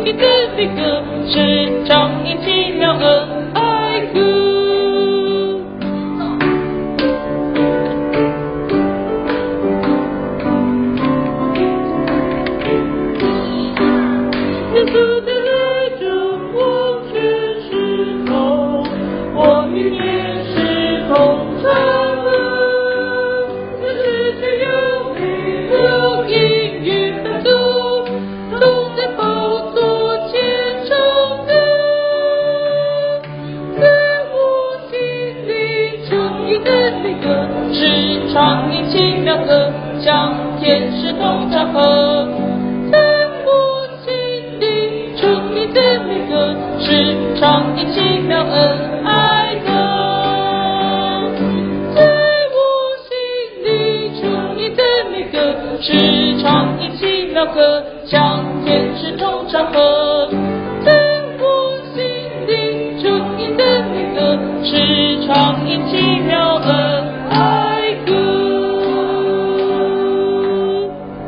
你的那个是仗义奇妙恩爱歌。耶稣的爱着我全时候，我与耶是同常乐，这世界有美有音乐伴奏，同在宝座前唱歌。在我心里诚意的那个是唱一奇妙歌，向天使同唱和。是唱一奇妙恩爱歌，在我心里诚意的那个是唱一奇妙歌，向天使同唱和。